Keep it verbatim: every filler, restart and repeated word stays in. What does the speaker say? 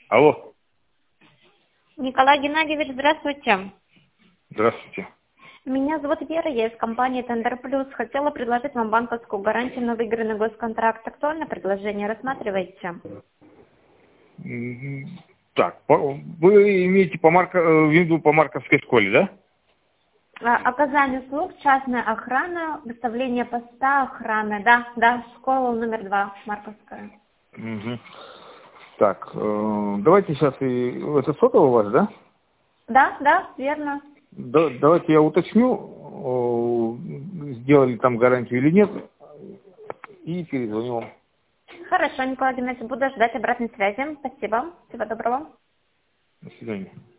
Алло. Николай Геннадьевич, здравствуйте. Здравствуйте. Меня зовут Вера, я из компании Тендер Плюс. Хотела предложить вам банковскую гарантию на выигранный госконтракт. Актуальное предложение, рассматриваете? Мгм. Так, по- вы имеете по, Марко, э, в виду по Марковской школе, да? А, Оказание услуг, частная охрана, выставление поста охраны. Да, да, школа номер два, Марковская. Мгм. Так, э, давайте сейчас, и, это сотовый у вас, да? Да, да, верно. Да, давайте я уточню, э, сделали там гарантию или нет, и перезвоню вам. Хорошо, Николай Геннадьевич, буду ждать обратной связи. Спасибо. Всего доброго. До свидания.